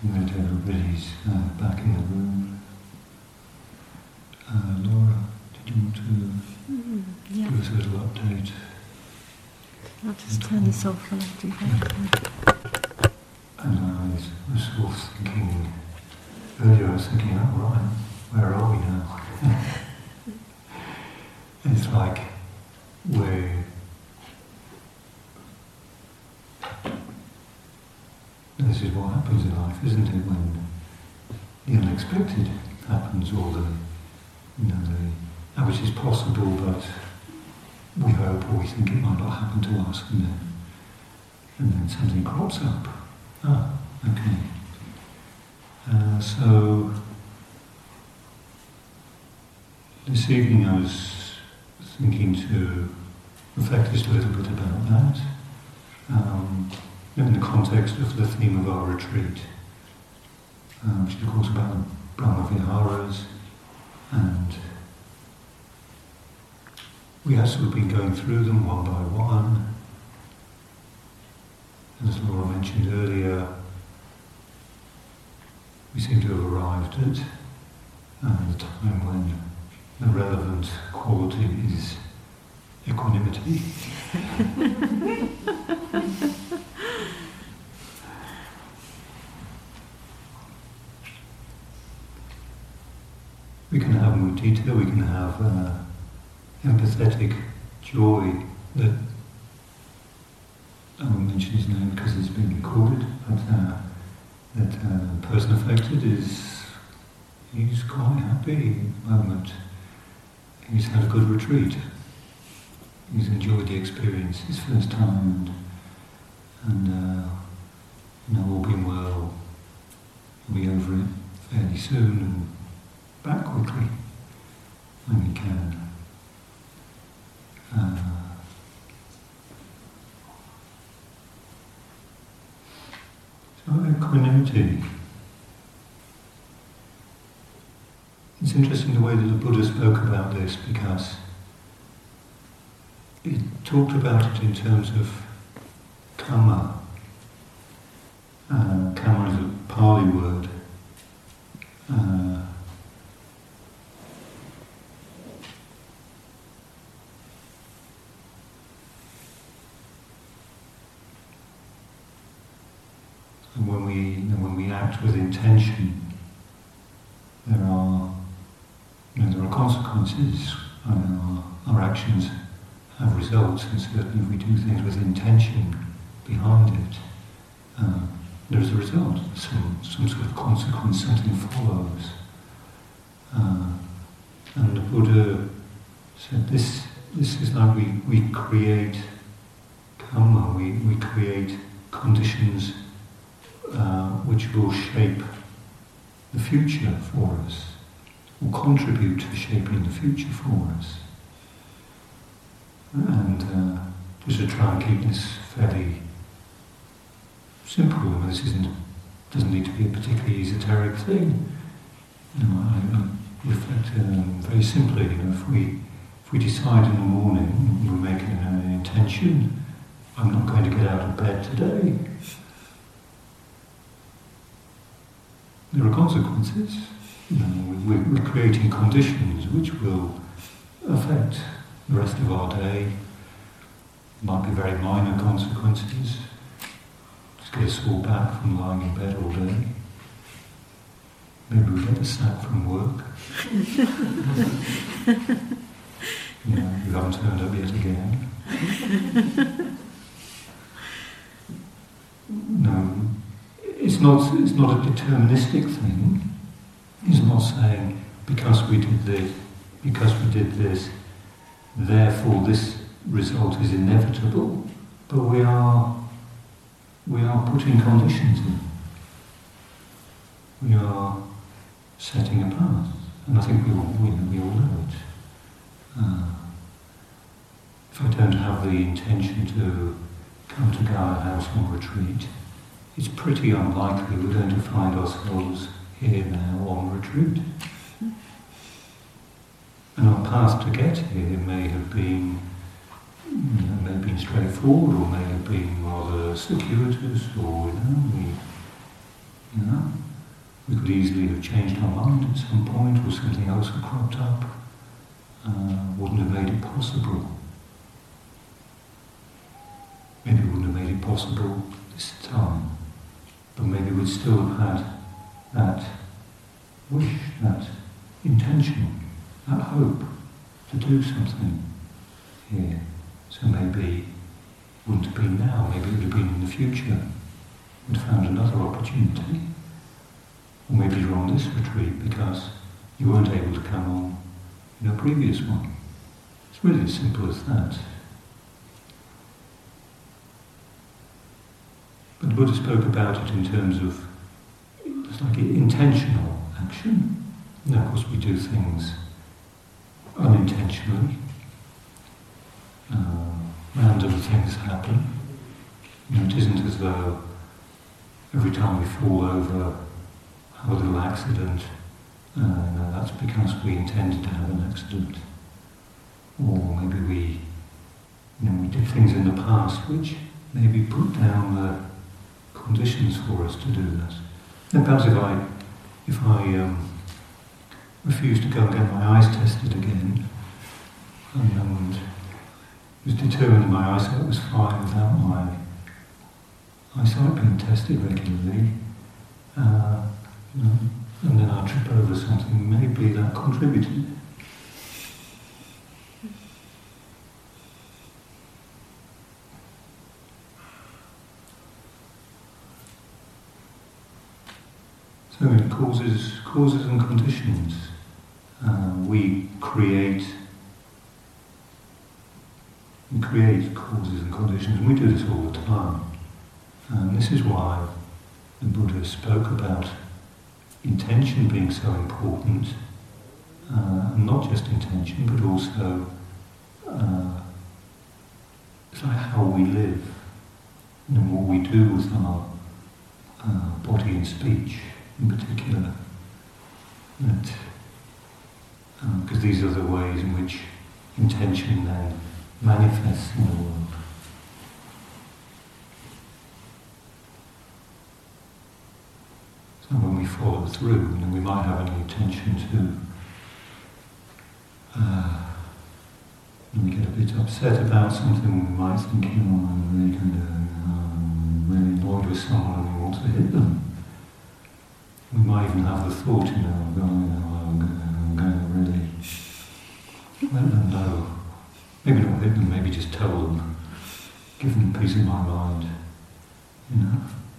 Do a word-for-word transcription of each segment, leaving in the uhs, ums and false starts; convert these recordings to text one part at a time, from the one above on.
that everybody's uh, back in the room. Uh, Laura, did you want to mm, yeah. give us a little update? I'll just turn this off while I do that. And I was, was sort of thinking, earlier I was thinking, oh right, where are we now? It's like we're this is what happens in life, isn't it, when the unexpected happens, or the, you know, the, that which is possible, but we hope or we think it might not happen to us, and then, and then something crops up. Ah, okay. Uh, so, this evening I was thinking to reflect just a little bit about that. Um, in the context of the theme of our retreat, um, which is of course about Brahma Viharas, and we have sort of been going through them one by one. And as Laura mentioned earlier, we seem to have arrived at uh, the time when the relevant quality is equanimity. We can have mudita, we can have uh, empathetic joy that, I won't mention his name because it's been recorded, but uh, that uh, the person affected is, he's quite happy at the moment. He's had a good retreat. He's enjoyed the experience, his first time, and, and uh, you know, all being well, he'll be over it fairly soon and back quickly when he can. Uh, so equanimity. It's interesting the way that the Buddha spoke about this, because he talked about it in terms of kamma. Uh, kamma is a Pali word. Uh, and when we and when we act with intention, there are you know, there are consequences. And our, our actions have results, and certainly if we do things with intention behind it, uh, there is a result. Some some sort of consequence, something follows. Uh, and the Buddha said this this is like we, we create karma, we, we create conditions uh, which will shape the future for us, will contribute to shaping the future for us. And uh, just to try and keep this fairly simple, this isn't doesn't need to be a particularly esoteric thing. You know, I, I reflect um, very simply. You know, if we if we decide in the morning, we're making an intention, I'm not going to get out of bed today. There are consequences. You know, we, we're creating conditions which will affect the rest of our day. Might be very minor consequences. Just get a sore back from lying in bed all day. Maybe we get a sack from work. You know, you haven't turned up yet again. No, it's not. It's not a deterministic thing. He's not saying because we did this, because we did this, therefore this result is inevitable. But we are, we are putting conditions in. We are setting a path, and I think we all, we, we all know it. Uh, if I don't have the intention to come to Gaia House on retreat, it's pretty unlikely we're going to find ourselves here now on retreat. And our path to get here may have been, you know, may have been straightforward, or may have been rather circuitous, or you know, we, You know? We could easily have changed our mind at some point, or something else had cropped up, uh, wouldn't have made it possible. Maybe it wouldn't have made it possible this time, but maybe we'd still have had that wish, that intention, that hope to do something here. So maybe it wouldn't have been now, maybe it would have been in the future. We'd found another opportunity. Or maybe you're on this retreat because you weren't able to come on in a previous one. It's really as simple as that. But the Buddha spoke about it in terms of, it's like intentional action. And of course we do things unintentionally. Uh, random things happen. You know, it isn't as though every time we fall over, have a little accident, uh, no, that's because we intended to have an accident. Or maybe we, you know, we did things in the past which maybe put down the conditions for us to do that. And perhaps if I, if I um, refuse to go and get my eyes tested again, and, and was determined that my eyesight was fine without my eyesight being tested regularly, uh, you know, and then I trip over something, maybe that contributed. So it causes, causes and conditions. Uh, we create, we create causes and conditions, and we do this all the time. And this is why the Buddha spoke about intention being so important, uh, not just intention, but also uh, it's like how we live, and what we do with our uh, body and speech in particular. That, because uh, these are the ways in which intention then manifests in the world. So when we follow through, and we might have an intention to, uh, when we get a bit upset about something, we might think, you know, I'm really kind of um, really annoyed with someone and we want to hit them. We might even have the thought, you know, I'm going, you know, I'm going, I'm going to really let them know. Maybe not hit them, maybe just tell them, give them peace of my mind, you know.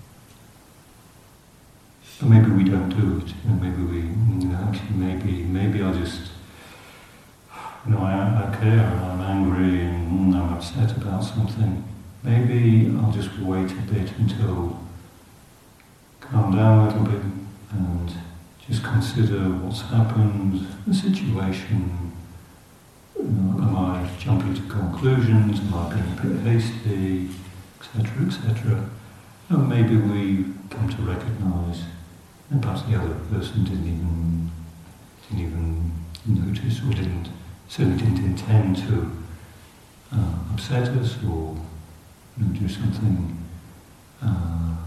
But maybe we don't do it. You know, maybe we, you know, actually, maybe, maybe I'll just, you know, I, I care, I'm angry, and I'm upset about something. Maybe I'll just wait a bit until, calm down a little bit, and just consider what's happened, the situation. You know, am I jumping to conclusions? Am I being a bit hasty, et cetera, et cetera? And maybe we come to recognise. And perhaps the other person didn't even didn't even notice, or didn't certainly didn't intend to uh, upset us, or you know, do something uh,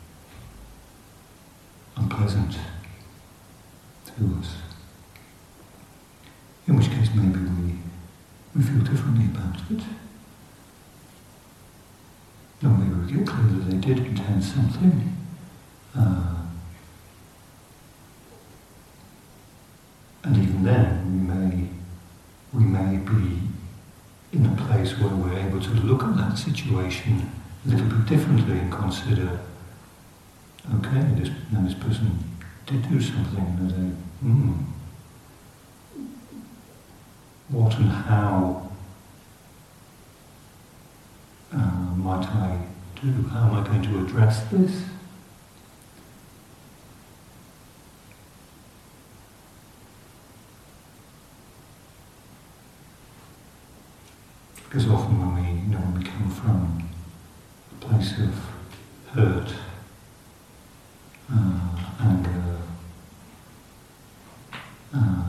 unpleasant to us. In which case, maybe we we feel differently about it. Or maybe we get clear that they did intend something. Uh, And even then, we may, we may be in a place where we're able to look at that situation a little bit differently and consider, okay, this, now this person did do something, and they, hmm, what and how uh, might I do? How am I going to address this? Because often when we, you know, when we come from a place of hurt, uh, anger, uh,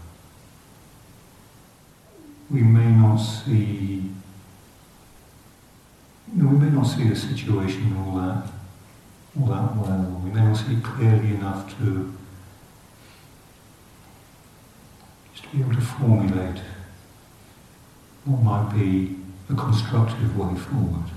we may not see, you know, we may not see the situation all that all that well. We may not see clearly enough to just to be able to formulate what might be a constructive way forward.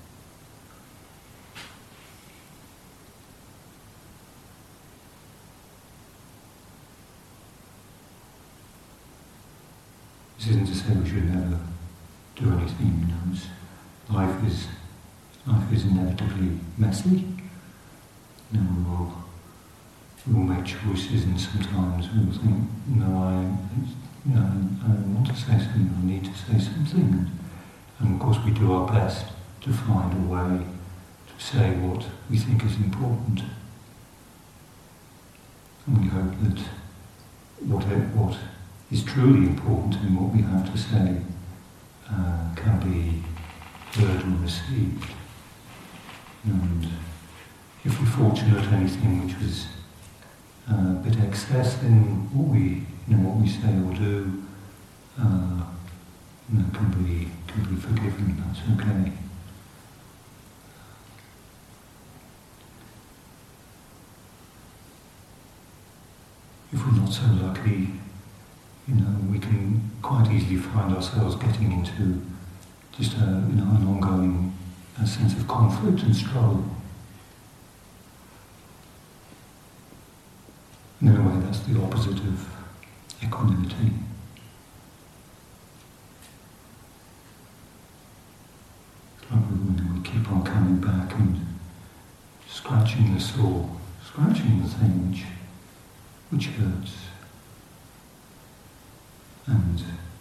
This isn't to say we should never do anything, you know. It's, life is life is inevitably messy. You know, we will we will make choices, and sometimes we will think, no, I, you know, I want to say something, I need to say something, and of course we do our best to find a way to say what we think is important, and we hope that what what is truly important in what we have to say uh, can be heard and received. And if we're fortunate, anything which was uh, a bit excess in what we, you know, what we say or do, uh, you know, can be can be forgiven. That's okay. If we're not so lucky, you know, we can quite easily find ourselves getting into just a, you know, an ongoing a sense of conflict and struggle. And in a way, that's the opposite of equanimity. It's like we, you know, we keep on coming back and scratching the sore, scratching the thing which, which hurts. And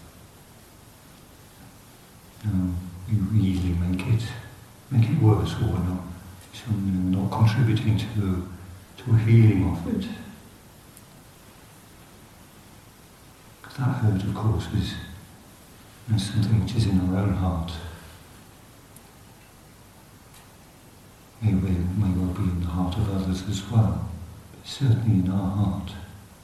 you know, we easily make it make it worse, or we're not, so, you know, not contributing to to a healing of it. Because that hurt, of course, is, you know, something which is in our own heart. May, may well be in the heart of others as well, but certainly in our heart.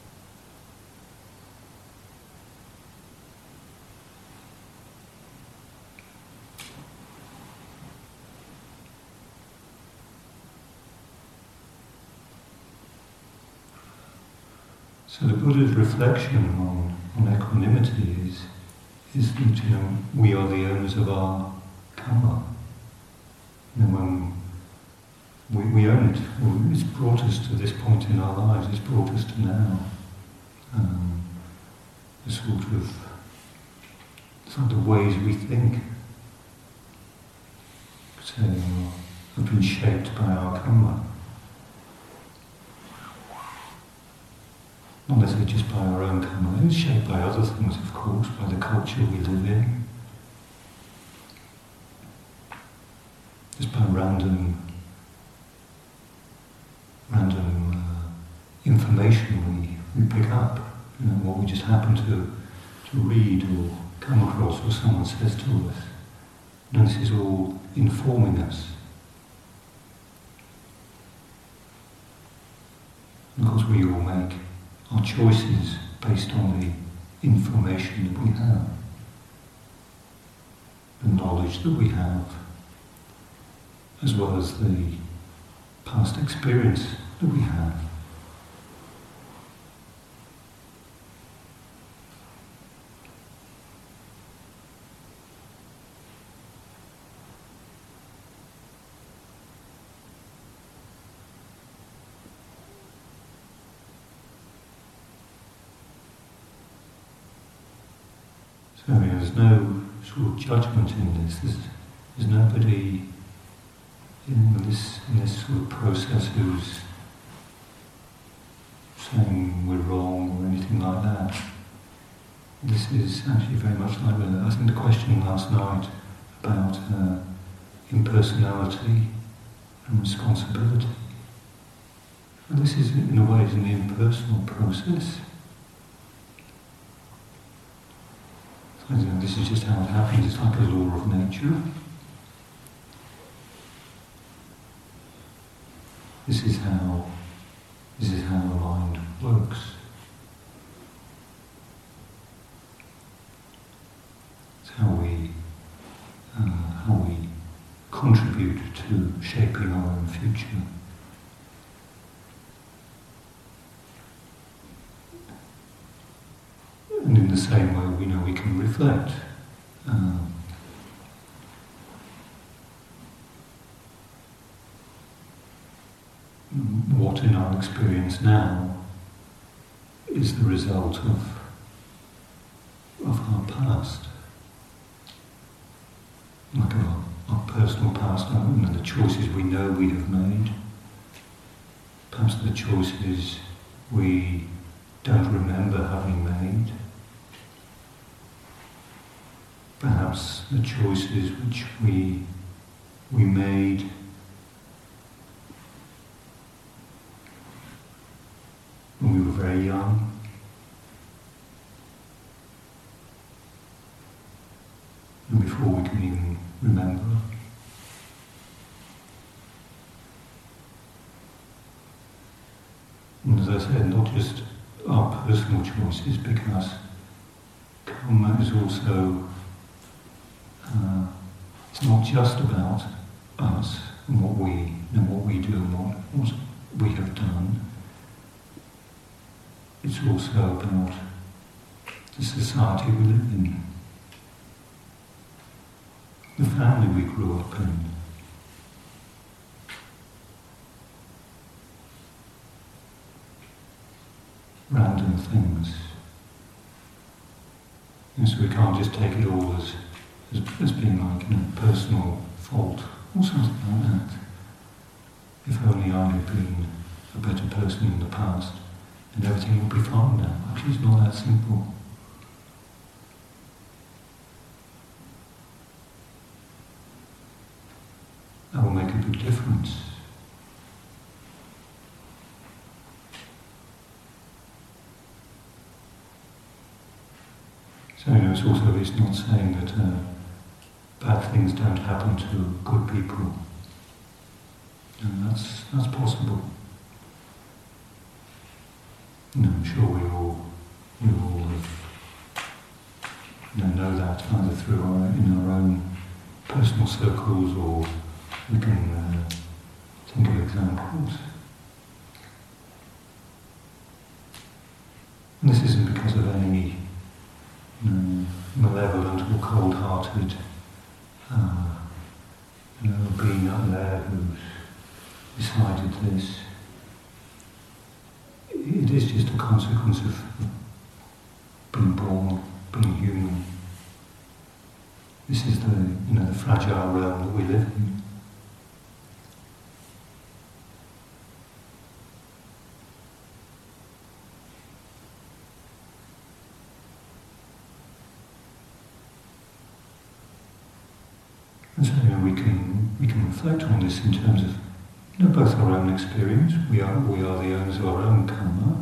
So the Buddha's reflection on, on equanimity is, is that, you know, we are the owners of our karma. You know, when we, we own it, it's brought us to this point in our lives, it's brought us to now. Um, the sort of, sort of ways we think, say, have been shaped by our karma. Not necessarily just by our own karma, it's shaped by other things, of course, by the culture we live in. Just by random, random uh, information we, we pick up, you know, what we just happen to, to read or come across, or someone says to us. And this is all informing us. And of course we all make our choices based on the information that we have, the knowledge that we have, as well as the past experience that we have. So you know, there's no sort of judgment in this. There's, there's nobody in this in this sort of process who's saying we're wrong or anything like that. This is actually very much like the, I think the question last night about uh, impersonality and responsibility. And this is, in a way, is an impersonal process. So, you know, this is just how it happens. It's like a law of nature. This is how this is how the mind works. It's how we uh, how we contribute to shaping our own future the same way, we know we can reflect. Um, what in our experience now is the result of of our past, like our, our personal past, and the choices we know we have made, perhaps the choices we don't remember having made, perhaps the choices which we we made when we were very young, and before we can even remember. And as I said, not just our personal choices, because karma is also, uh, it's not just about us and what we and what we do and what, what we have done. It's also about the society we live in, the family we grew up in, random things. And so we can't just take it all as, as, as being like, you know, personal fault or something like that. If only I had been a better person in the past, and everything would be fine now. Actually, it's not that simple. That will make a big difference. So, you know, it's also, it's not saying that uh, bad things don't happen to good people. And that's, that's possible. You know, I'm sure we all, we all have, you know, know that either through our, in our own personal circles, or we can uh, think of examples. And this isn't because of any, you know, malevolent or cold-hearted, uh, you know, being up there who's decided this. It is just a consequence of being born, being human. This is the, you know, the fragile realm that we live in. And so, you know, we can we can reflect on this in terms of, you know, both our own experience. We are we are the owners of our own karma.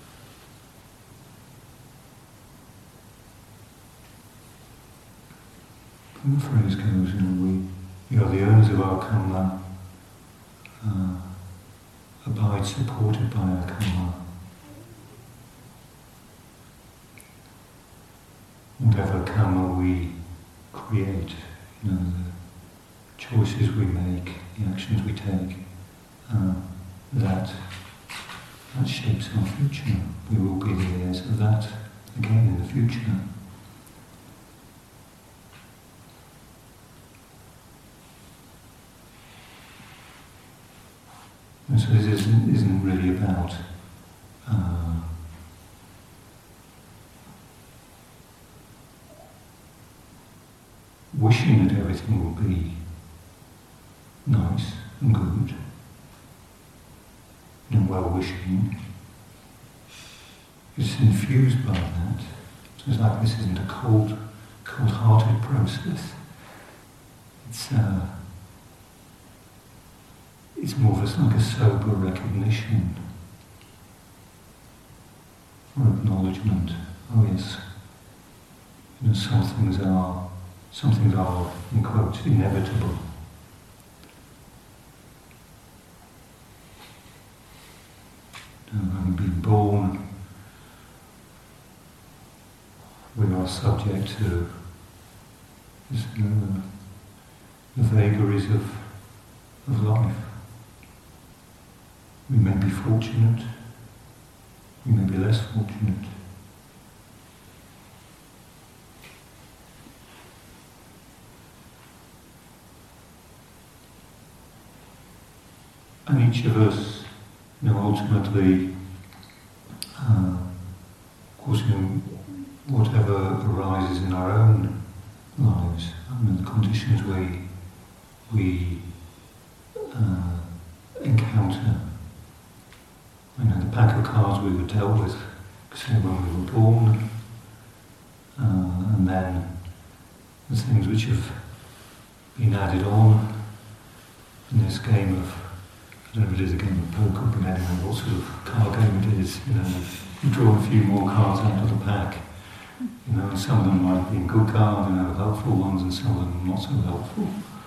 And the phrase goes, you know, we, we are the owners of our karma, uh, abide supported by our karma. Whatever karma we create, you know, the choices we make, the actions we take, uh, that that shapes our future. We will be the heirs of that again in the future. And so this isn't, isn't really about uh, wishing that everything will be nice and good and well-wishing. It's infused by that. So it's like this isn't a cold, cold-hearted process. It's uh, it's more of a, like a sober recognition or acknowledgement. Oh yes, you know, some things are some things are, in quotes, inevitable. Having been born, we are subject to this, you know, the, the vagaries of, of life. We may be fortunate, we may be less fortunate. and each of us, you know, ultimately, uh, of course, you know, whatever arises in our own lives, I mean, the conditions we we uh, encounter, you know, the pack of cards we were dealt with, say when we were born, uh, and then the things which have been added on in this game of, I don't know if it is a game of poker, but anyway, what sort of card game it is, you know, you draw a few more cards out of the pack, you know, and some of them might be good cards, you know, helpful ones, and some of them not so helpful.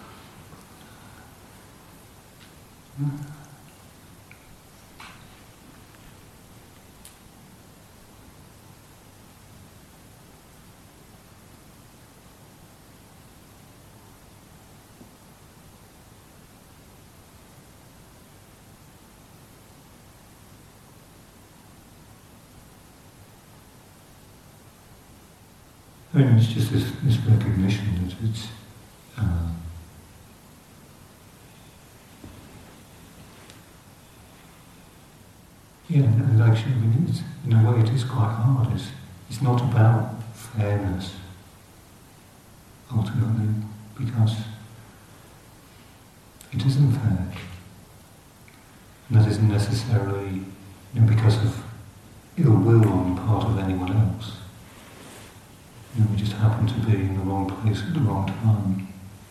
I mean, it's just this, this recognition that it's uh, yeah, and actually, I mean, it's, in a way, it is quite hard. It's, it's not about fairness, ultimately, because it isn't fair. And that isn't necessarily, you know, because of ill will on the part of anyone else. You know, we just happen to be in the wrong place at the wrong time.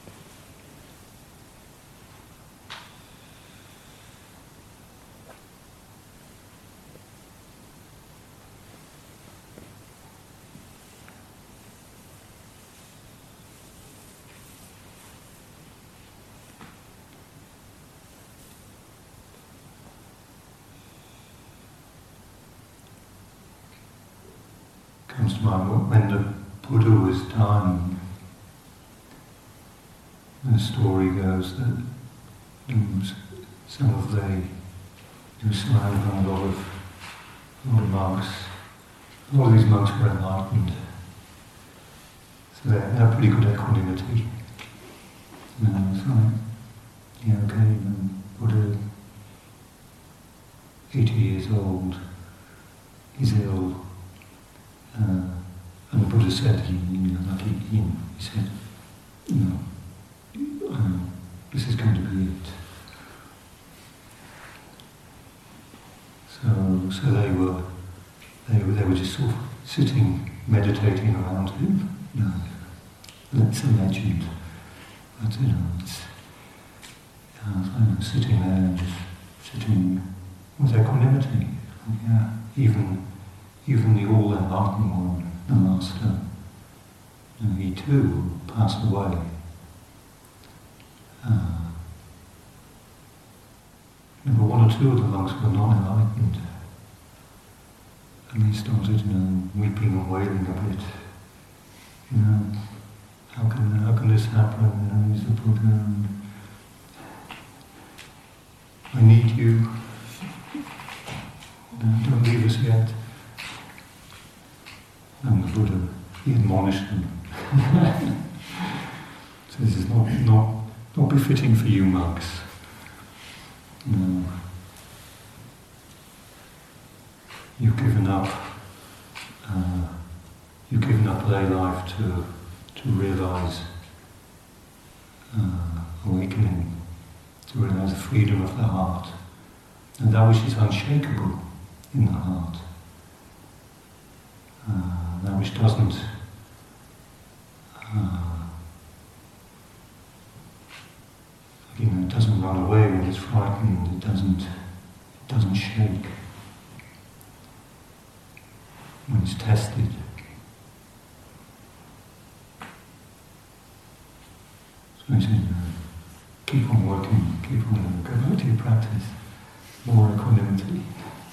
Comes to mind when the Buddha was dying. The story goes that um, some of the, he was surrounded by a lot of, a lot of monks. A lot of these monks were enlightened. So they had pretty good equanimity. And it's like, yeah, okay, and Buddha, eighty years old, he's ill. Uh, and the Buddha said, he, you know, like he, he, he said, you know, um, this is going to be it. So, so they were, they were, they were just sort of sitting, meditating around him. You know, it's a legend, but you know, it's, uh, you know, sitting there and just sitting with equanimity. Yeah, even, even the all-enlightened one, the Master, you know, he too passed away. Uh, but one or two of the monks were not enlightened, and they started, you know, weeping and wailing a bit. You know, how can how can this happen? You know, he's the Buddha. And I need you. You know, don't leave us yet. And the Buddha, he admonished them. So this is not, not, not befitting for you monks. No. You've given up, uh, you've given up lay life to, to realise uh, awakening, to realise the freedom of the heart, and that which is unshakable in the heart. Uh, that which doesn't uh, you know, it doesn't run away when it's frightened, it doesn't it doesn't shake when it's tested. So I said, uh, keep on working, keep on go back to your practice, more equanimity.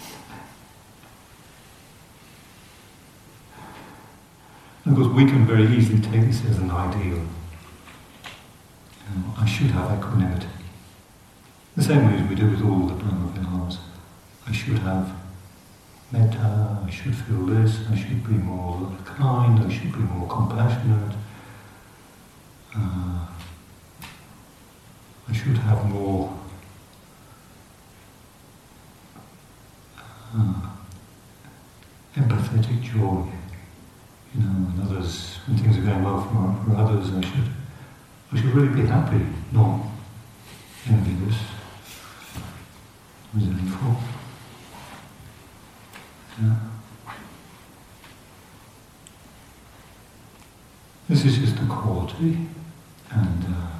Of course, we can very easily take this as an ideal. You know, I should have equanimity. The same way as we do with all the Brahma-viharas. I should have metta, I should feel this, I should be more kind, I should be more compassionate. Uh, I should have more pathetic joy. You know, and others, when things are going well for, for others, I should, I should really be happy, not envious, resentful. Yeah. This is just a quality, and uh,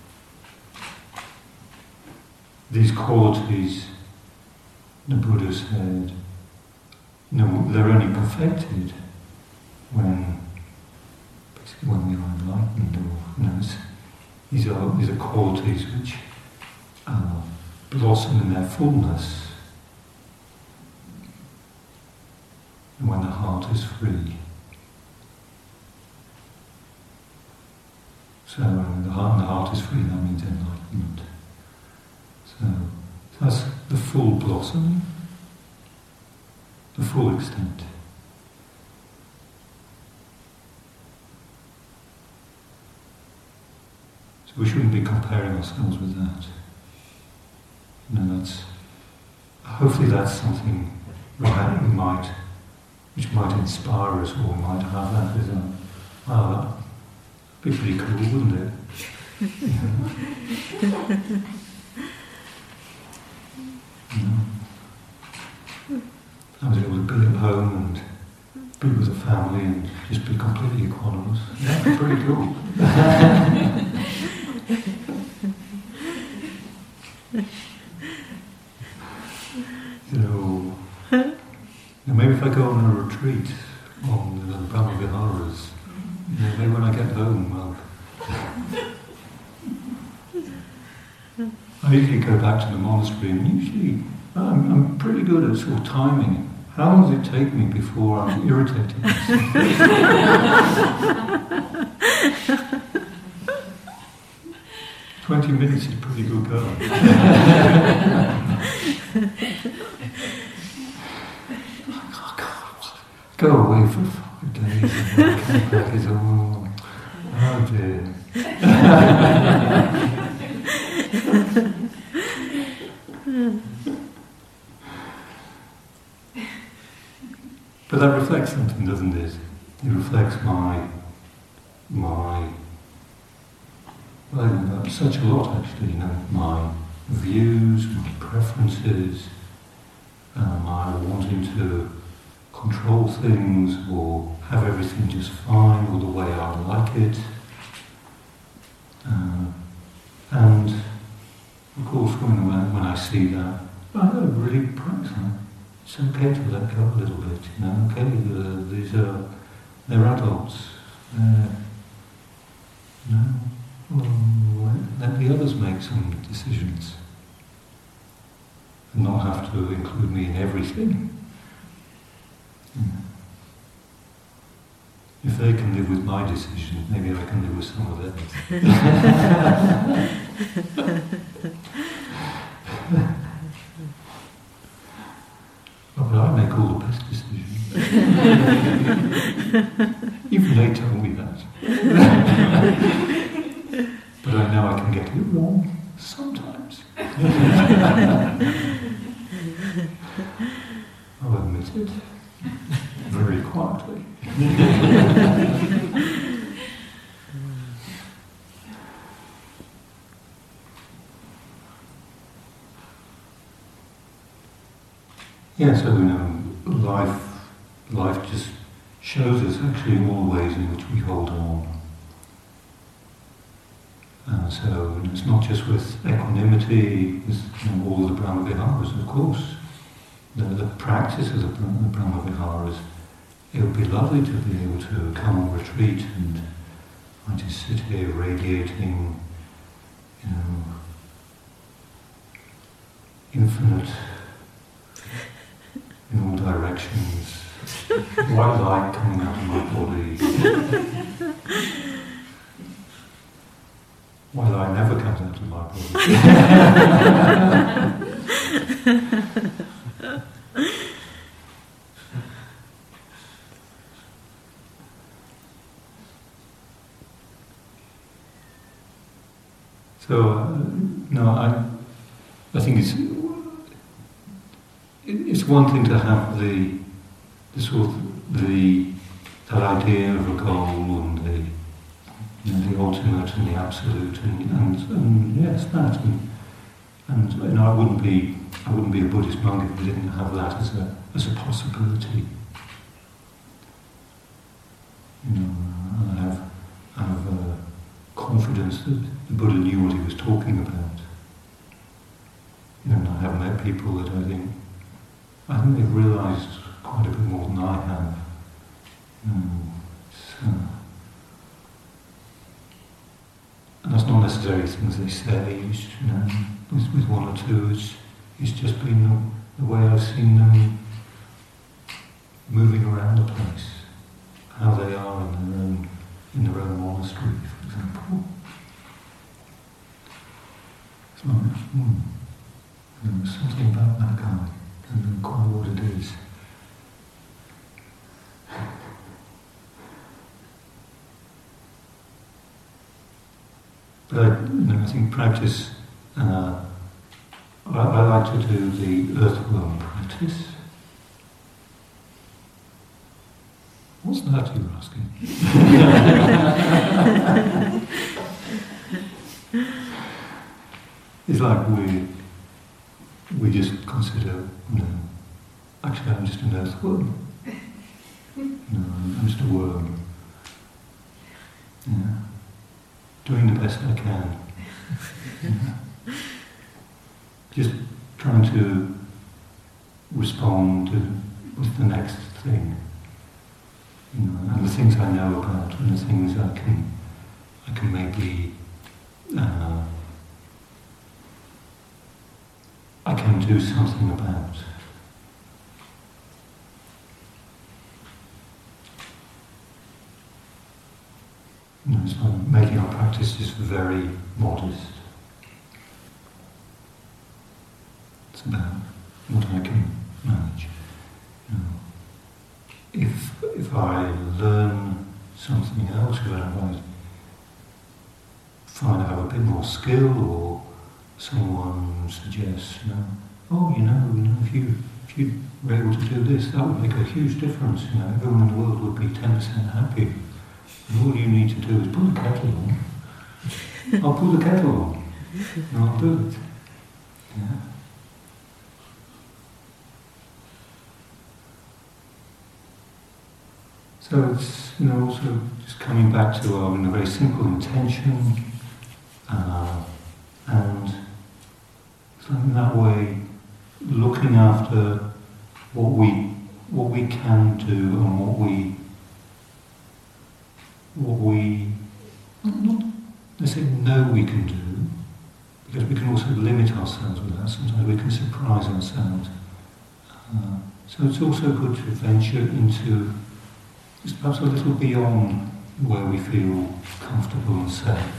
these qualities, the Buddha said, no, they're only perfected when, basically when we are enlightened, or you know, these are these are qualities which uh, blossom in their fullness, and when the heart is free. So when the heart, the heart is free, that means enlightenment. So that's the full blossoming, the full extent. So we shouldn't be comparing ourselves with that. You know, that's hopefully that's something we might, which might inspire us, or might have that as a, wow, that'd be pretty cool, wouldn't it? You know? You know? I was able to be at home and be with a family and just be completely equanimous. That'd be pretty cool. You know, maybe if I go on a retreat on the Brahma Viharas, you know, maybe when I get home, well, I usually go back to the monastery, and usually I'm, I'm pretty good at sort of timing. How long does it take me before I'm irritated? Twenty minutes is pretty good going. Oh God, go away for five days and when I come back is oh, oh dear. But that reflects something, doesn't it? It reflects my, my, well, such a lot actually, you know, my views, my preferences, uh, my wanting to control things or have everything just fine or the way I like it. Uh, and of course when, when I see that, I really practice that. It's okay to let go a little bit, you know, okay, uh, these are, they're adults, they're, you know, well, let the others make some decisions and not have to include me in everything. You know. If they can live with my decisions, maybe I can live with some of theirs. But I make all the best decisions. Even they tell me that. But I know I can get it wrong sometimes. I'll admit it. Very quietly. Yeah, so you know, life, life just shows us actually all the ways in which we hold on. Uh, so it's not just with equanimity, with you know, all the Brahma Viharas, of course. The, the practice of the, the Brahma Viharas, it would be lovely to be able to come on retreat and I just sit here radiating, you know, infinite in all directions, white light coming out of my body. White light never comes out of my body. So, uh, no, I, I think it's it's one thing to have the the sort of the that idea of a goal and the you know, the ultimate and the absolute and and, and yes that and and you know I wouldn't be I wouldn't be a Buddhist monk if I didn't have that as a as a possibility. You know, I have I have uh, confidence that the Buddha knew what he was talking about. You know, I have met people that I think I think they've realised quite a bit more than I have. Um, so, and that's not necessarily things they say. It's, you know, with, with one or two, it's it's just been the, the way I've seen them moving around the place, how they are in their own in their own monastery, for example. It's like, hmm, there's something about that guy. I don't know quite what it is. But I, you know, I think practice, uh, I, I like to do the earthworm practice. What's that you're asking? It's like we we just consider, you know, actually I'm just an earthworm. You know, I'm just a worm. Yeah. Doing the best I can. Yeah. Just trying to respond to what's the next thing. You know, and the things I know about and the things I can I can maybe uh, I can do something about. You know, it's like making our practices very modest. It's about what I can manage. You know, if if I learn something else, if I find I have a bit more skill, or someone suggests, you know, oh, you know, you know, if you if you were able to do this, that would make a huge difference. You know, everyone in the world would be ten percent happy. And all you need to do is put the kettle on. I'll put the kettle on, and I'll do it. Yeah. So it's, you know, also just coming back to our, in a very simple intention, uh, and so in that way, looking after what we what we can do and what we what we not necessarily know we can do, because we can also limit ourselves with that. Sometimes we can surprise ourselves. Uh, so it's also good to venture into just perhaps a little beyond where we feel comfortable and safe.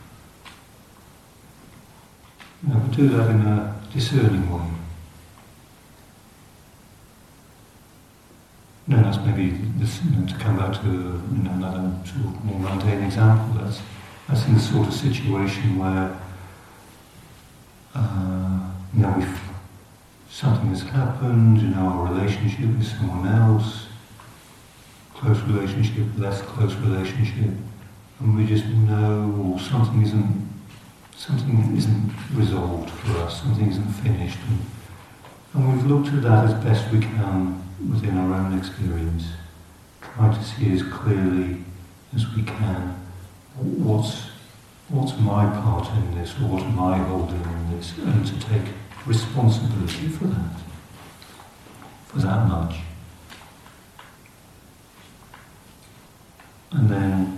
You know, but do that in a discerning way. No, that's maybe this, you know, to come back to you know, another sort of more mundane example. That's that's in the sort of situation where uh, you know we've, something has happened, you know, our relationship with someone else, close relationship, less close relationship, and we just know or something isn't something isn't resolved for us, something isn't finished, and, and we've looked at that as best we can within our own experience, try to see as clearly as we can what's what's my part in this, or what am I holding in this, and to take responsibility for that, for that much. And then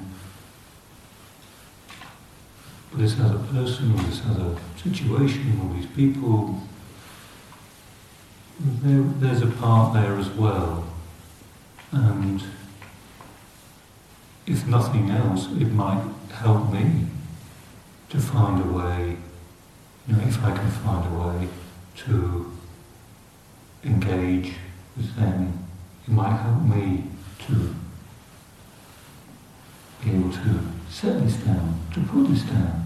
this other person, or this other situation, or these people, there, there's a part there as well. And if nothing else, it might help me to find a way, you know, if I can find a way to engage with them, it might help me to be able to set this down, to put this down.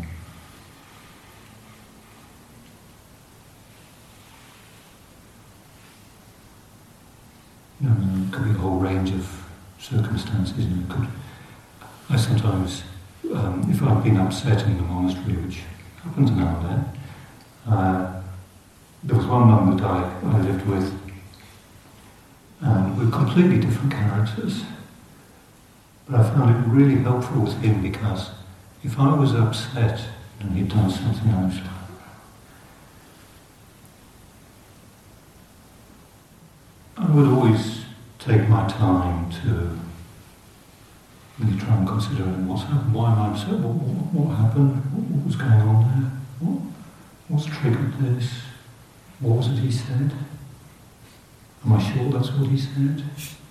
No, no. it could be a whole range of circumstances. You know, it could, I sometimes, um, if I've been upset in the monastery, which happens now and then, uh, there was one monk that I, I lived with, and we were completely different characters. But I found it really helpful with him because if I was upset and he'd done something, I was like, I would always take my time to really try and consider what's happened, why am I upset, what, what, what happened, what, what was going on there, what, what's triggered this, what was it he said, am I sure that's what he said,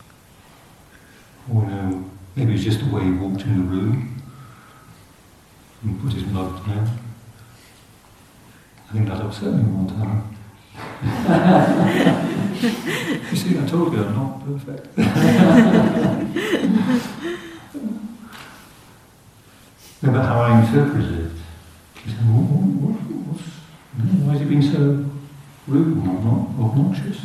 or no, maybe it's just the way he walked in the room and put his mug down. I think that upset me one time. You see, I told you I'm not perfect. Remember how I interpreted it. She said, what, what, what, what's, why has he been so rude and not obnoxious?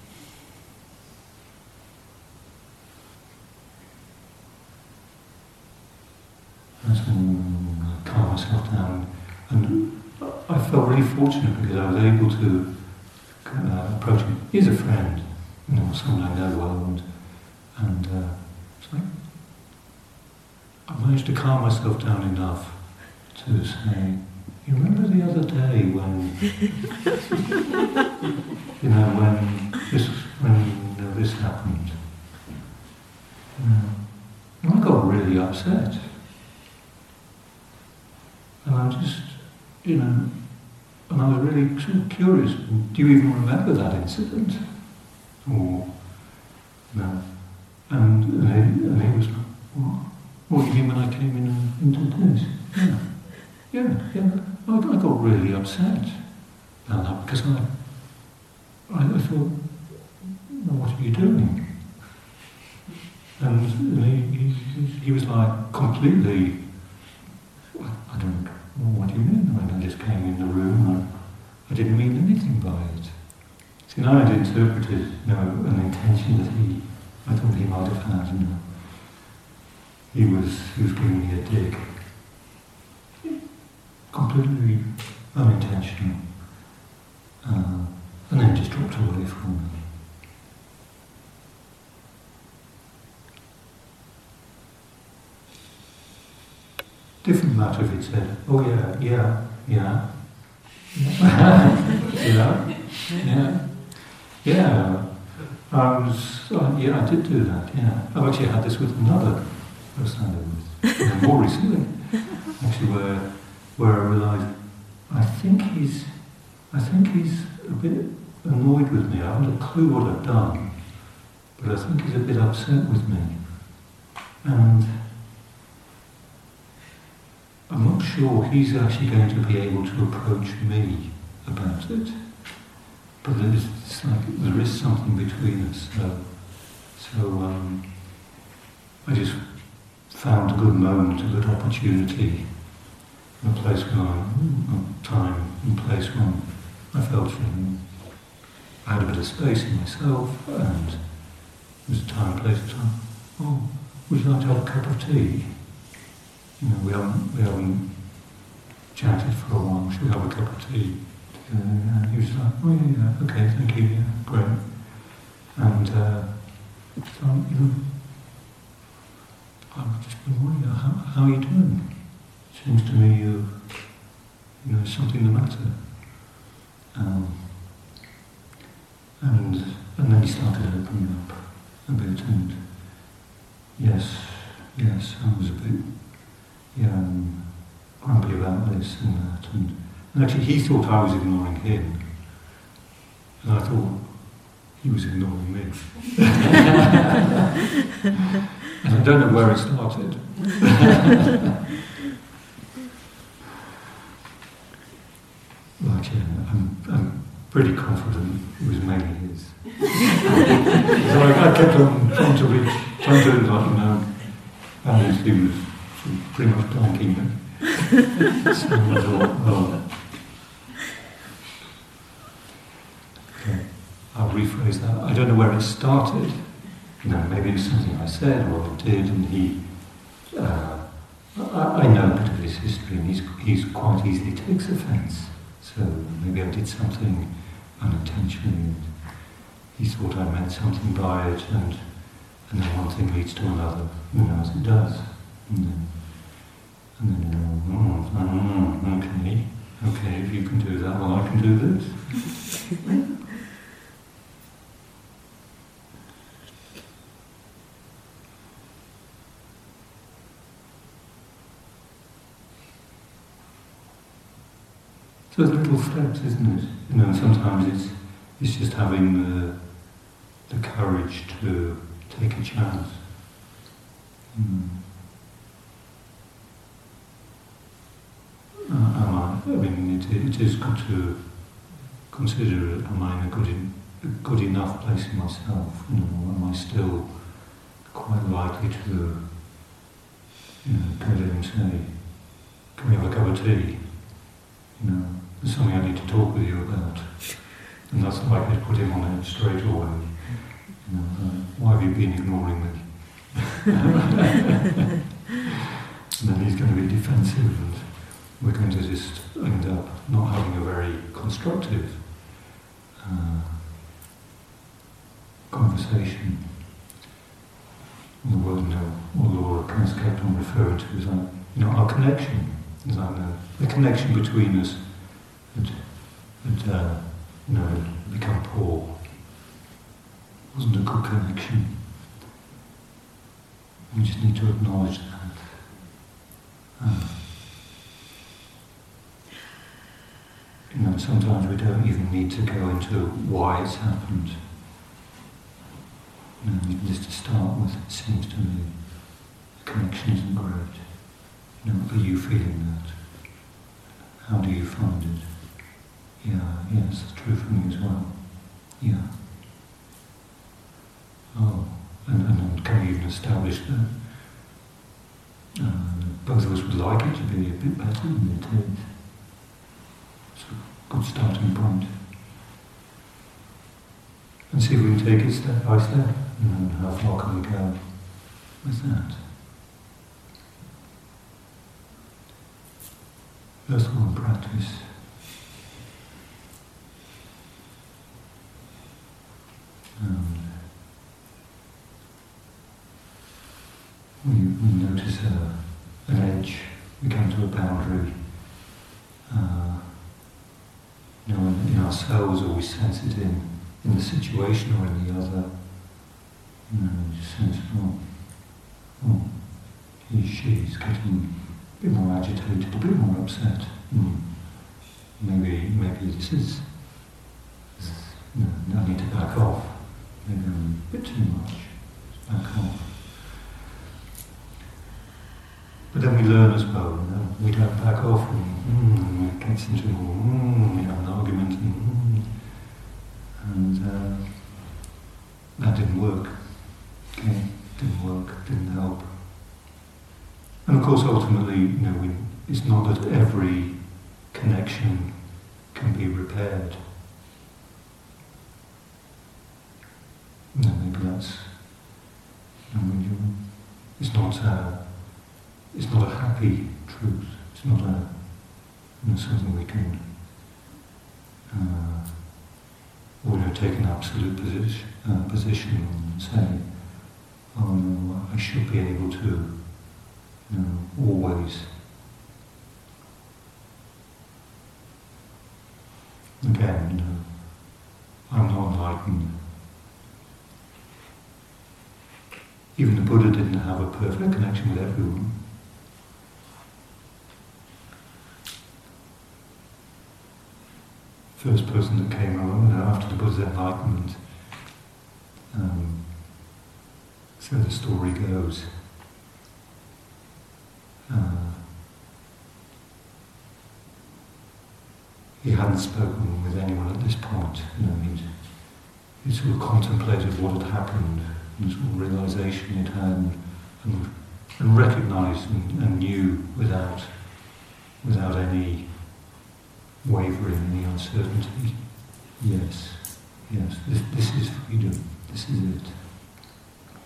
That's when I calmed myself down. And I felt really fortunate because I was able to uh, approach him. He's a friend, you know, someone I know well, and, and uh, it's like I managed to calm myself down enough to say, you remember the other day when, you know, when this, when you know, this happened? You know, and I got really upset. And I just, you know, and I was really sort of curious, do you even remember that incident? Or, you know, and, and, he, and he was like, what? What do you mean when I came in and, and did this? Yeah, yeah, yeah. I, I got really upset about that because I, I, I thought, well, what are you doing? And he, he, he was like completely, well, I don't know, well, what do you mean? I, mean, I just came in the room and I, I didn't mean anything by it. See, now I'd interpreted, you know, an intention that he, I thought he might have had, you know. He was, he was giving me a dig. Completely unintentional. Uh, and then just dropped away from me. Different matter if it said, oh yeah, yeah, yeah. Yeah, yeah, yeah. I was, uh, yeah, I did do that, yeah. I've actually had this with another person I live with, you know, more recently, actually, where where I realised, I think he's, I think he's a bit annoyed with me. I haven't a clue what I've done, but I think he's a bit upset with me, and I'm not sure he's actually going to be able to approach me about it. But there is, it's like there is something between us. So, so um, I just found a good moment, a good opportunity, a place where I, a time and place when I felt um, I had a bit of space in myself, and there was a time, place, a time. Oh, would you like to have a cup of tea? You know, we haven't we haven't chatted for a while. Should we have a cup of tea? And he was like, oh yeah, yeah, okay, thank you, yeah, great. And uh, so, you know, I've just been wondering, how, how are you doing? Seems to me you, you know, there's something the matter. Um, and and then he started opening up a bit, and yes, yes, I was a bit, yeah, um, grumpy about this and that, and And actually he thought I was ignoring him, and I thought he was ignoring me. And I don't know where it started. Well, actually, I'm, I'm pretty confident it was mainly his. So I, I kept on trying to reach, trying to, like, you know, and he was pretty much blanking me. So I thought, well, okay, I'll rephrase that. I don't know where it started, you know, maybe it's something I said or I did, and he, uh, I, I know a bit of his history, and he's, he's quite easily takes offence. So maybe I did something unintentionally, and he thought I meant something by it, and and then one thing leads to another, you know, as it does. And then, and then you know, oh, oh, okay, okay, if you can do that, well, I can do this. So it's little steps, isn't it? You know, sometimes it's it's just having the the courage to take a chance. Mm. Uh, am I? I mean, it, it is good to consider: am I in a good in, a good enough place in myself? You know, am I still quite likely to, you know, go there and say, "Can we have a cup of tea?" You know, there's something I need to talk with you about, and that's likely to put him on it straight away. You know, uh, why have you been ignoring me? And then he's going to be defensive, and we're going to just end up not having a very constructive uh, conversation. And the word, you know, what Laura kind of kept on referring to is like, you know, our connection. Is like the, the connection between us had, had uh, you know, had become poor. It wasn't a good connection. We just need to acknowledge that. Uh, you know, sometimes we don't even need to go into why it's happened. You know, just to start with, it seems to me, the connection isn't great. You know, are you feeling that? How do you find it? Yeah, yes, it's true for me as well. Yeah. Oh, and, and, and can we even establish that uh, both of us would like it to be a bit better than it is? It's a good starting point. And see if we can take it step by step. And how far can we go with that? First one, practice. And we, we notice a, an edge, we come to a boundary. Uh, you know, in, in ourselves, or we sense it in, in the situation or in the other. You know, we just sense, oh, oh, he, she's getting a bit more agitated, a bit more upset. Hmm. Maybe, maybe this is, this, you know, I need to back off. Maybe I'm a bit too much. Just back off. But then we learn as well, you know, we don't back off, and mm, it gets into, mm, we have an argument, and, mm, and uh, that didn't work. Okay, didn't work, didn't help. And of course, ultimately, you know, we, it's not that every connection can be repaired. You know, maybe that's, you know, you, it's not a, it's not a happy truth. It's not a, you know, something we can, uh, or you know, take an absolute position, uh, position and say, oh no, I should be able to, you know, always. Again, you know, I'm not enlightened. Even the Buddha didn't have a perfect connection with everyone. First person that came along, you know, after the Buddha's enlightenment, um, so the story goes, uh, he hadn't spoken with anyone at this point. You know, he'd, he sort of contemplated what had happened, and sort of realization it had, and, and, and recognised and, and knew without without any wavering, any uncertainty. Yes, yes, this, this is freedom. This is it.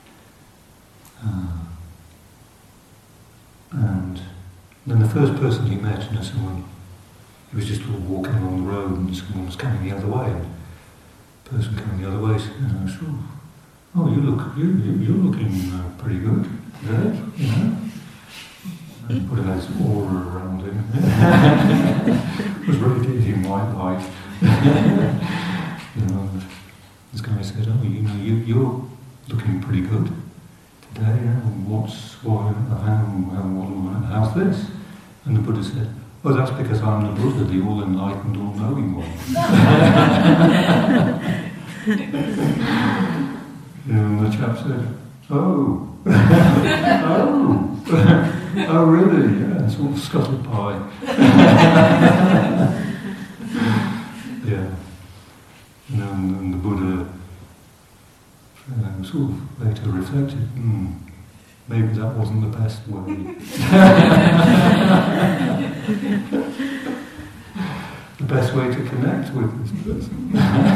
then the first person he met, you know, someone, he was just walking along the road and someone was coming the other way, and the person coming the other way said, you know, so, oh, you look, you, you, you're looking uh, pretty good today, you know. And put a nice aura around him. It was radiating white light. You know, and this guy said, oh, you know, you, you're looking pretty good today, you know, what's, what, how, how, what, how's this? And the Buddha said, oh, that's because I'm the Buddha, the all-enlightened, all-knowing one. You know, and the chap said, oh, oh, oh really, yeah, it's all scuttled pie. Yeah, you know, and, and the Buddha uh, sort of later reflected, hmm, maybe that wasn't the best way. The best way to connect with this person.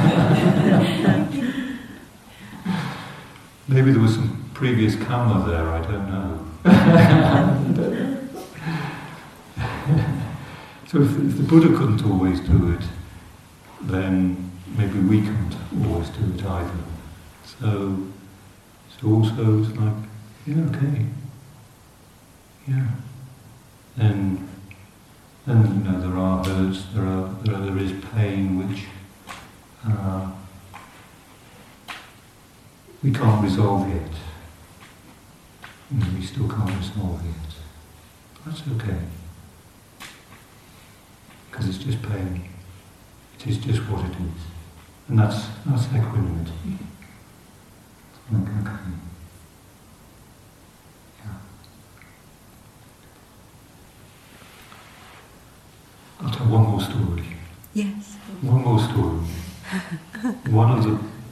Maybe there was some previous karma there, I don't know. So if, if the Buddha couldn't always do it, then maybe we can't always do it either. So, so also it's like, yeah, okay, yeah. And, and you know, there are hurts, there are, there, are, there is pain which uh, we can't resolve yet. You know, we still can't resolve yet. That's okay. Because it's just pain. It is just what it is. And that's, that's equanimity. Like, okay. Yeah. I'll tell one more story. Yes. One more story. One of the,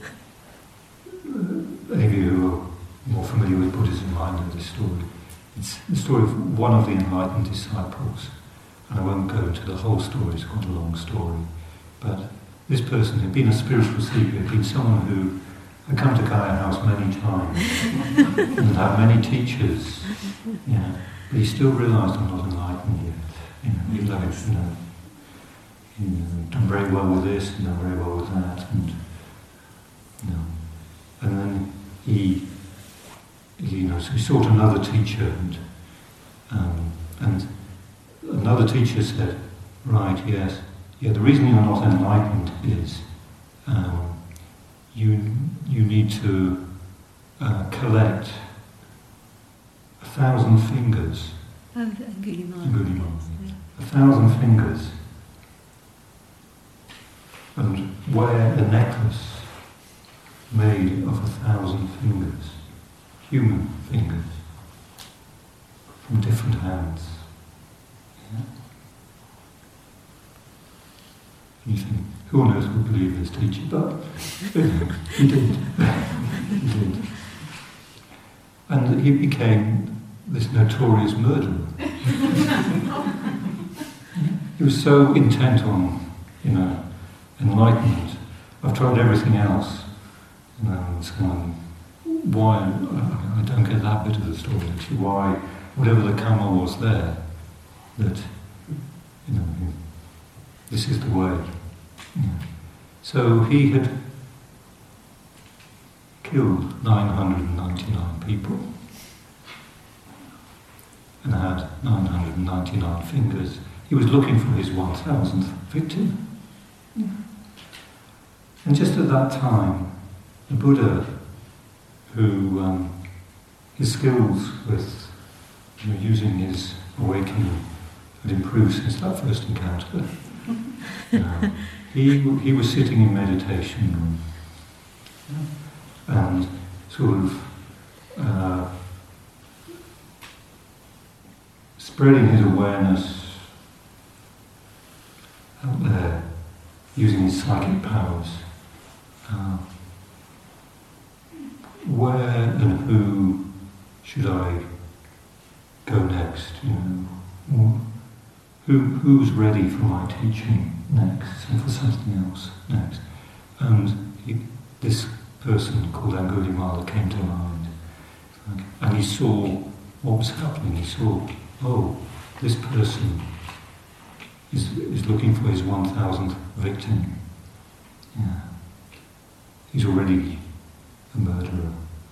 uh, any of you who are more familiar with Buddhism might know this story. It's the story of one of the enlightened disciples. And I won't go into the whole story, it's quite a long story. But this person had been a spiritual seeker, had been someone who had come to Gaia House many times and had many teachers, you know, but he still realised I'm not enlightened yet. You know, he liked, you know, you know, done very well with this, and done very well with that, and you know, and then he, he you know, so he sought another teacher, and um, and another teacher said, right, yes, yeah, the reason you're not enlightened is um, you you need to uh, collect a thousand fingers. Oh, Angulimala. Angulimala. A thousand fingers, and wear a necklace made of a thousand fingers, human fingers, from different hands. Yeah? You think, who on earth would believe this teacher? But he did. He did. And he became this notorious murderer. He was so intent on, you know, enlightenment. I've tried everything else. You know, it's kind of, why, I don't get that bit of the story actually, why, whatever the karma was there, that, you know, this is the way. Yeah. So he had killed nine hundred ninety-nine people and had nine hundred ninety-nine fingers. He was looking for his one thousandth victim. Yeah. And just at that time, the Buddha, who um, his skills with, you know, using his awakening had improved since that first encounter, uh, he he was sitting in meditation and sort of uh, spreading his awareness out there, using his psychic powers. Uh, where and who should I go next? You know, who who's ready for my teaching next, and for something else next? And he, this person called Angulimala came to mind, and he saw what was happening. He saw, oh, this person is, is looking for his one thousandth victim. Yeah. He's already a murderer.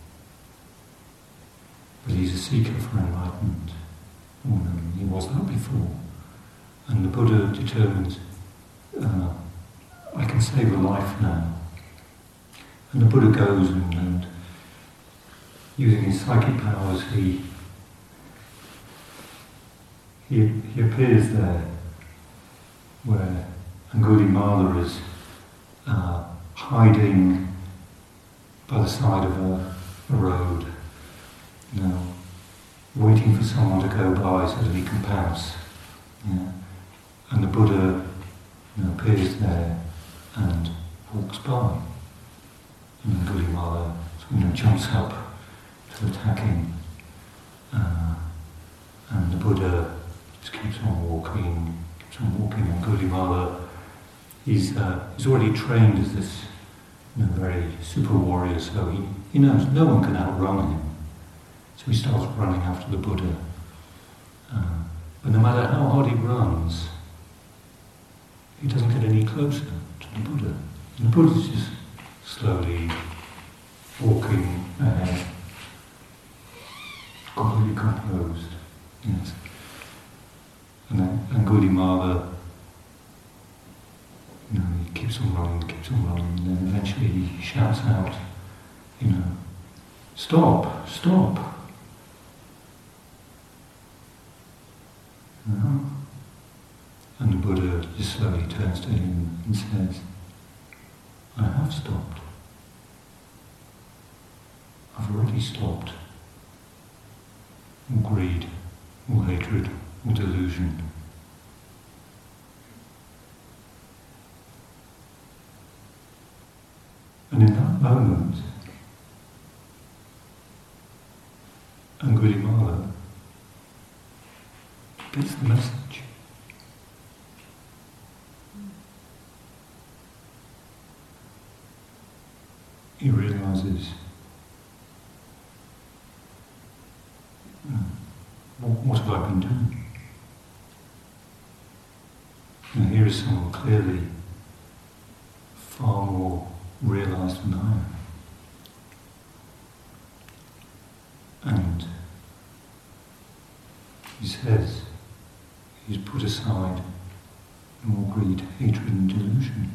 But he's a seeker for enlightenment. Oh no, he was that before. And the Buddha determines, uh, I can save a life now. And the Buddha goes and, and using his psychic powers, he, he he appears there where Angulimala is uh, hiding by the side of a, a road, you know, waiting for someone to go by so that he can pass. Yeah. And the Buddha, you know, appears there and walks by. And Angulimala, you know, jumps up to attack him. Uh, and the Buddha just keeps on walking, keeps on walking. And Angulimala, he's uh, he's already trained as this, you know, very super warrior, so he, he knows no one can outrun him. So he starts running after the Buddha. Uh, but no matter how hard he runs, he doesn't get any closer to the Buddha. And the Buddha's just slowly walking ahead, completely composed. Yes. And then Angulimala, you know, he keeps on running, keeps on running, and then eventually he shouts out, you know, stop, stop. You know? And the Buddha just slowly turns to him and says, I have stopped. I've already stopped. All greed, all hatred, all delusion. And in that moment, Angulimala gets the message. He realizes, you know, what, what have I been doing? And here is someone clearly far more realized than I am. And he says he's put aside all greed, hatred and delusion.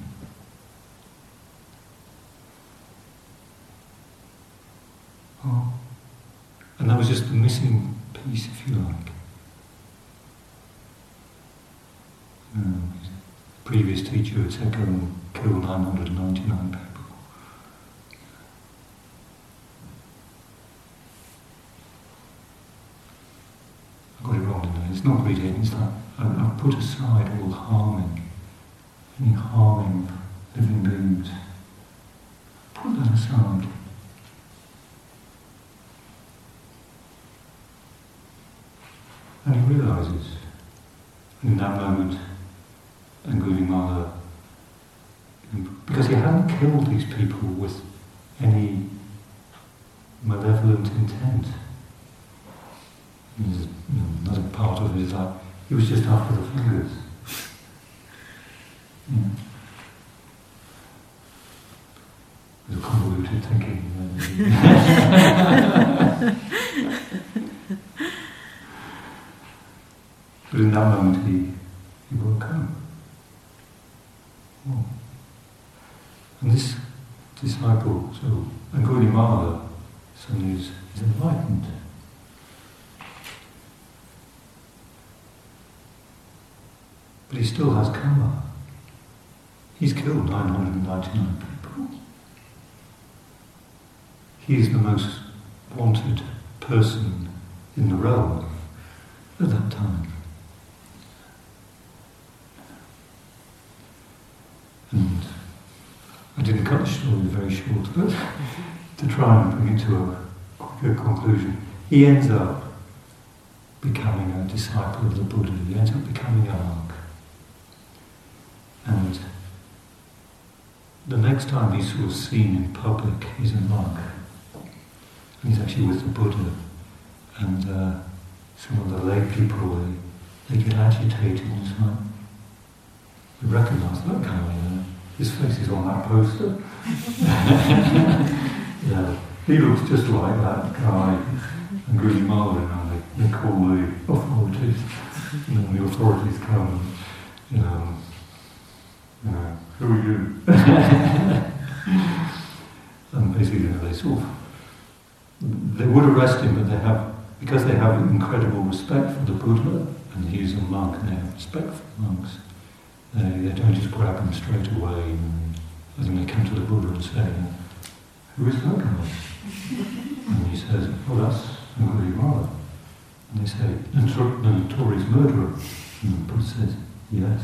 Oh. And that was just the missing piece, if you like. Um, his previous teacher had said go and kill nine hundred ninety-nine people. I got it wrong, didn't I? It's not greed, it's like I, I've put aside all harming, any harming living beings. Put that aside. And he realizes, in that moment, Angulimala, because he hadn't killed these people with any malevolent intent. There's, you know, another part of it is like, he was just after the fingers. Yeah. There's a convoluted thinking. But in that moment he, he woke up. Oh. And this disciple, so Angulimala, suddenly is, is enlightened. But he still has karma. He's killed nine hundred ninety-nine people. He is the most wanted person in the realm at that time. And I didn't cut the story very short, but to try and bring it to a quicker conclusion, he ends up becoming a disciple of the Buddha. He ends up becoming a monk. And the next time he's sort of seen in public, he's a monk. And he's actually with the Buddha. And uh, some of the lay people, they, they get agitated and it's like, we recognise that guy, you know, his face is on that poster. Yeah, he looks just like that guy. And Guatemala, you know, they, they call the authorities, you know, the authorities come and, you know, you know, who are you? And basically, you know, they sort of, they would arrest him, but they have, because they have incredible respect for the Buddha, and he is a monk, and they have respect for monks, they, they don't just grab him straight away, and I think they come to the Buddha and say, who is that guy? And he says, oh, that's Angulimala. And they say, the notor- the notorious murderer. And the Buddha says, yes.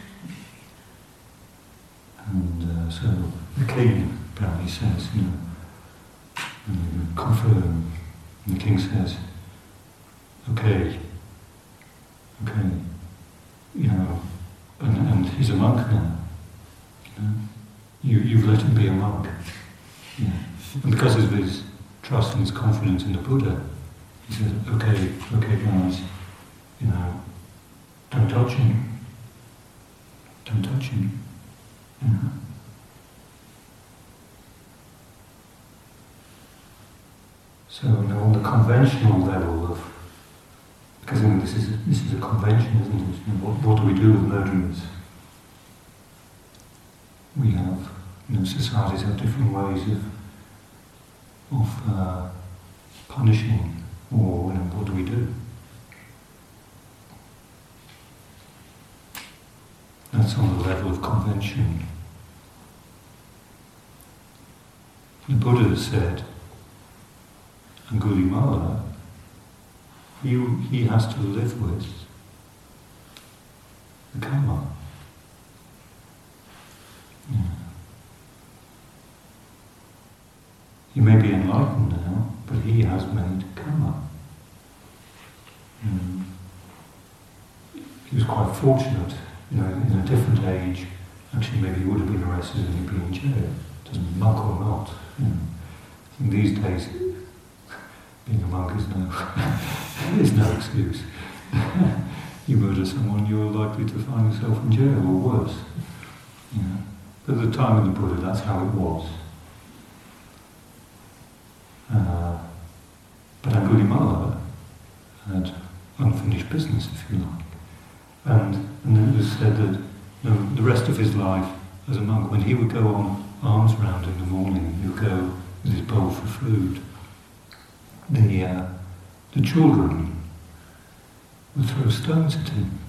And uh, so the king apparently says, you know, and they confirm. And the king says, okay, okay, you know, and, and he's a monk now. You know, you, you've let him be a monk. Yeah. And because of his trust and his confidence in the Buddha, he says, okay, okay guys, you know, don't touch him. Don't touch him. You know. So, you know, on the conventional level of, because I mean, this is this is a convention, isn't it? You know, what, what do we do with murderers? We have, you know, societies have different ways of of uh, punishing, or you know, what do we do? That's on the level of convention. The Buddha said, Angulimala, he, he has to live with the karma. Yeah. He may be enlightened now, but he has made karma. Mm. He was quite fortunate, you know, in a different age. Actually, maybe he would have been arrested and he'd be in jail. Doesn't monk or not. You know. I think these days, being a monk is no, is no excuse. You murder someone, you're likely to find yourself in jail or worse. You know. But at the time of the Buddha, that's how it was. Uh, but Angulimala had unfinished business, if you like. And, and it was said that, you know, the rest of his life as a monk, when he would go on alms round in the morning, he would go with his bowl for food. The, uh, the children would throw stones at him.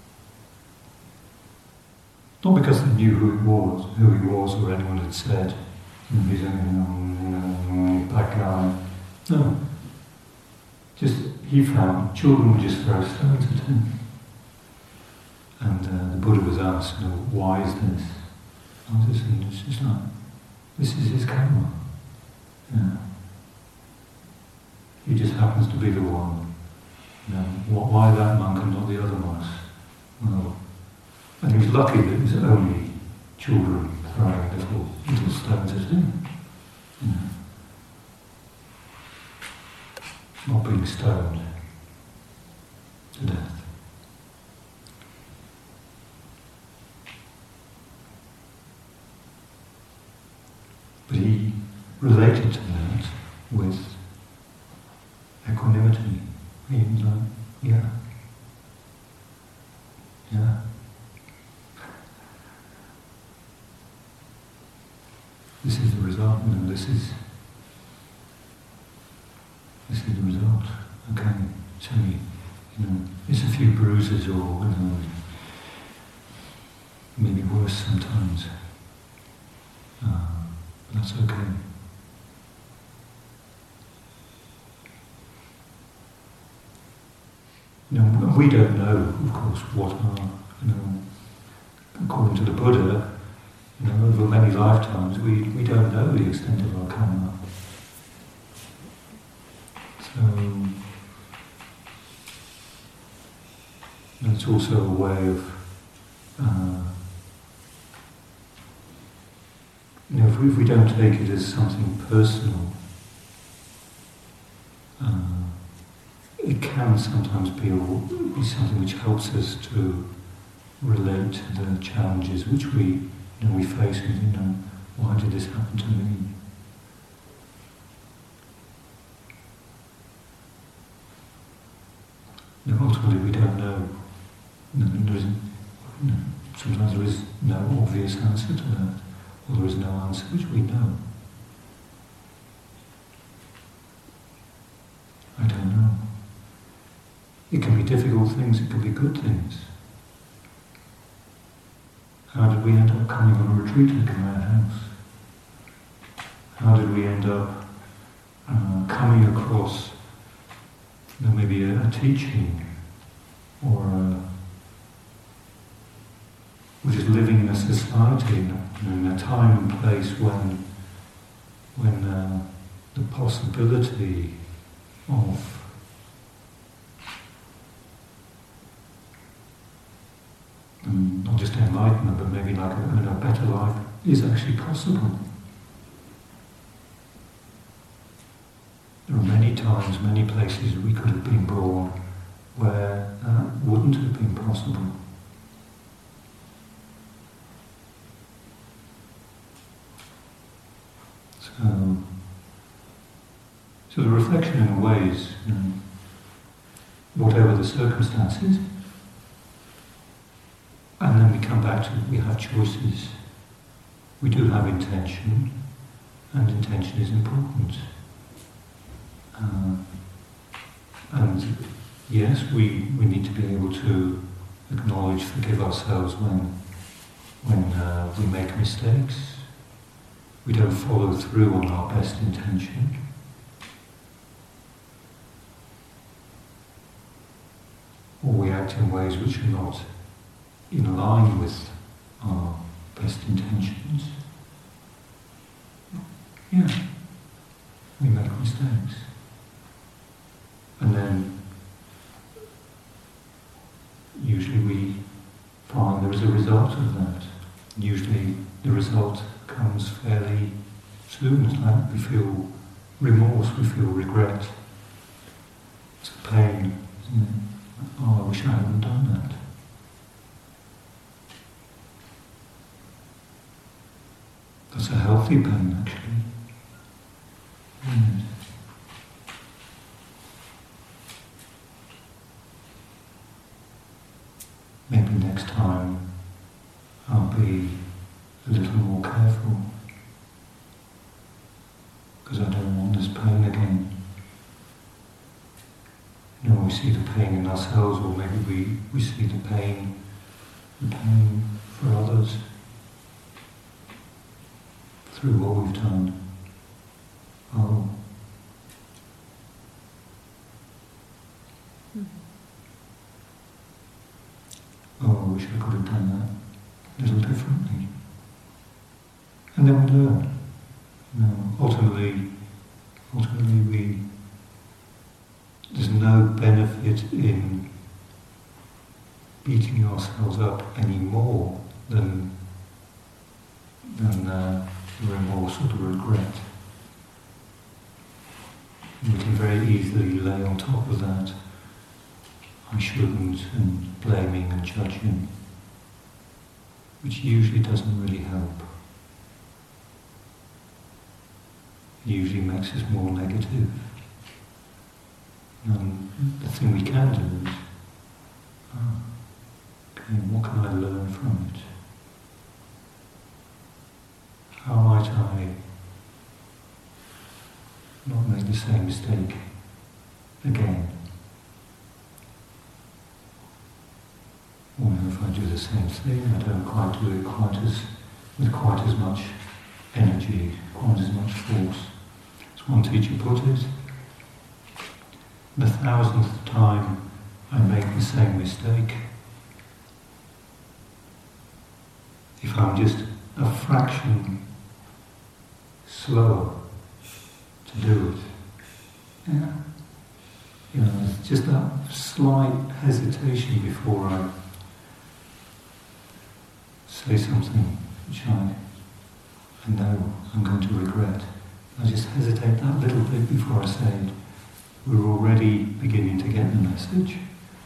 Not because they knew who it was, who he was, or anyone had said, he's a you know, black guy. No. Just, he found children would just throw stones at him. And uh, the Buddha was asked, you know, why is this? I was just saying, it's just like, this is his karma. Yeah. He just happens to be the one. You know, why that monk and not the other monks? Well, and he was lucky that it was only children throwing little, little stones at him. You know. Not being stoned to death. But he related to that with equanimity. He was like, yeah, yeah. This is the result, you know, this is, this is the result. Okay, it's only, you know, it's a few bruises or, you know, maybe worse sometimes. Uh, but that's okay. You know, we don't know, of course, what are, you know, according to the Buddha, you know, over many lifetimes, we, we don't know the extent of our karma. So, and it's also a way of, uh, you know, if we, if we don't take it as something personal, uh, it can sometimes be, a, be something which helps us to relate to the challenges which we, you know, we face and you know, why did this happen to me? No, ultimately we don't know. No, there isn't, no, sometimes there is no obvious answer to that, or there is no answer which we know. I don't know. It can be difficult things, it can be good things. How did we end up coming on a retreat at Gaia House? How did we end up uh, coming across you know, maybe a, a teaching or a, we're just living in a society, you know, in a time and place when when uh, the possibility of um, not just enlightenment, but maybe like a, a better life is actually possible. There are many times, many places we could have been born where that wouldn't have been possible. So, so the reflection in a way is, you know, whatever the circumstances, and then we come back to, we have choices. We do have intention, and intention is important. Uh, and yes, we, we need to be able to acknowledge, forgive ourselves when, when uh, we make mistakes. We don't follow through on our best intention. Or we act in ways which are not in line with our best intentions. Yeah, we make mistakes. And then usually we find there is a result of that. Usually the result comes fairly soon. It's like we feel remorse, we feel regret. It's a pain, isn't it? Oh, I wish I hadn't done that. That's a healthy pain, actually. Mm. Maybe next time I'll be a little more careful, because I don't want this pain again. You know, we see the pain in ourselves, or maybe we, we see the pain, the pain for others through what we've done. Oh. Mm-hmm. Oh, I wish I could have done that a little differently. And then we learn. You know, ultimately, ultimately we, there's no benefit in beating ourselves up any more than, than uh, the remorse or the regret. And we can very easily lay on top of that, I shouldn't, and blaming and judging, which usually doesn't really help. It usually makes us more negative. And the thing we can do is, oh, okay, what can I learn from it? How might I not make the same mistake again? Or if I do the same thing, I don't quite do it quite as, with quite as much energy, quite as much force. As one teacher put it, the thousandth time I make the same mistake, if I'm just a fraction slower to do it, yeah, you know, it's just that slight hesitation before I say something which I, I know I'm going to regret. I just hesitate that little bit before I say it. we're already beginning to get the message.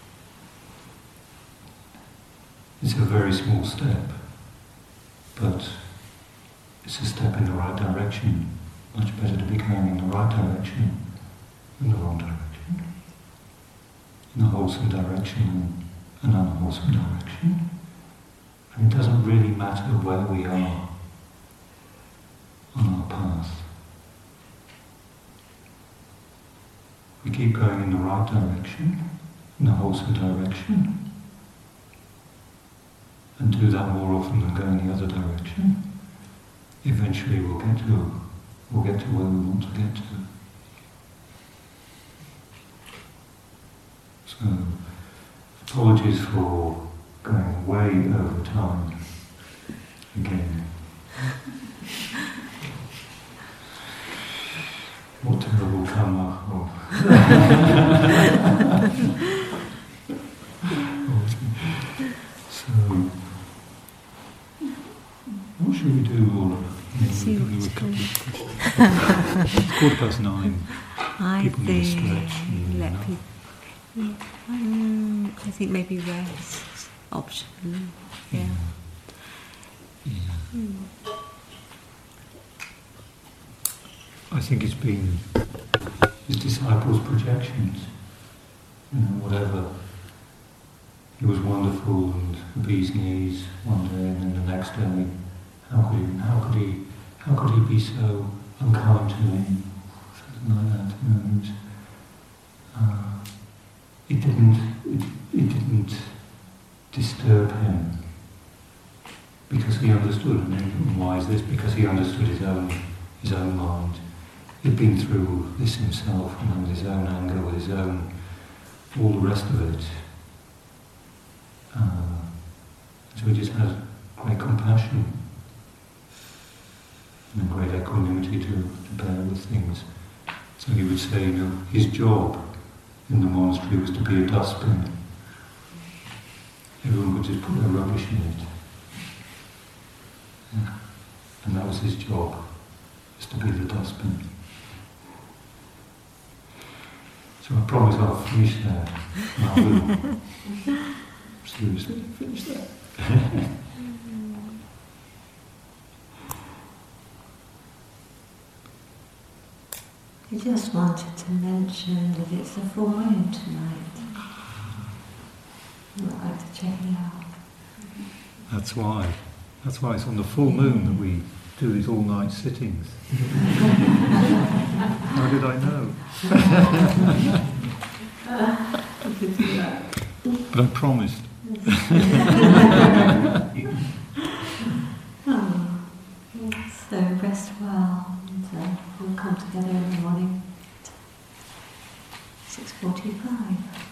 It's a very small step, but it's a step in the right direction. Much better to be going in the right direction than the wrong direction. In a wholesome direction and an unwholesome direction. And it doesn't really matter where we are on our path. We keep going in the right direction, in the wholesome direction, and do that more often than go in the other direction. Eventually we'll get to we'll get to where we want to get to. So apologies for going way over time again. What terrible karma. Oh. So, what should we do, Laura? Let's see what to do. It's quarter past nine. I People need to think stretch and let enough. people. Yeah, um, I think maybe rest optional. Yeah. Yeah. Mm. I think it's been his disciples' projections. You know, whatever. He was wonderful and the bee's knees one day, and then the next day, how could he? How could he? How could he be so unkind to him? Something like that. You know, and, uh, it didn't. It, it didn't disturb him because he understood. And why is this? Because he understood his own his own mind. He'd been through this himself, you know, with his own anger, with his own all the rest of it. Uh, so he just had great compassion and great equanimity to, to bear with things. So he would say, you know, his job in the monastery was to be a dustbin. Everyone would just put their rubbish in it. Yeah. And that was his job, just to be the dustbin. So I promise I'll finish there. And I will. Seriously, finish that. I just wanted to mention that it's a full moon tonight. I'd like to check it out. That's why. That's why it's on the full moon that we do these all-night sittings. How did I know? But I promised. Oh, so rest well, and uh, we'll come together in the morning at six forty-five.